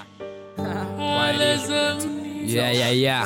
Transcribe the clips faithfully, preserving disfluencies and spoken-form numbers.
Я-я-я.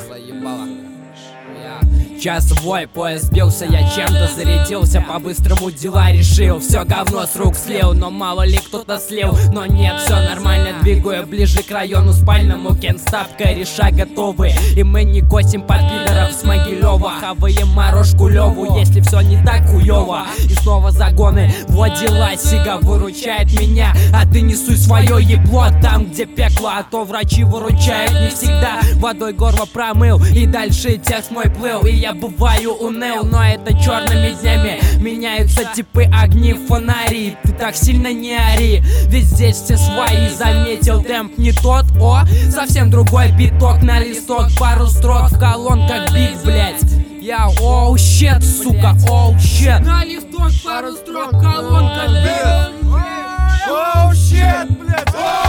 Часовой поезд сбился, я чем-то зарядился, по-быстрому дела решил, все говно с рук слил, но мало ли кто-то слил. Но нет, все нормально, двигаю ближе к району спальному. Кенстап, кореша готовы, и мы не косим под пидоров с Могилева. Хаваем морожку Леву, если все не так хуево. И снова загоны, вот дела, Сига выручает меня, а ты не суй свое ебло там, где пекло, а то врачи выручают не всегда. Водой горло промыл, и дальше текст мой плыл, и я бываю уныл, но это черными днями меняются типы, огни, фонари. Ты так сильно не ори, ведь здесь все свои. Заметил, темп не тот, о, совсем другой биток на листок, пару строк в колонках, бит, блять. Я, оу, щет, сука, оу, щет. На листок, пару строк в колонках, бит. Оу, щет, блять.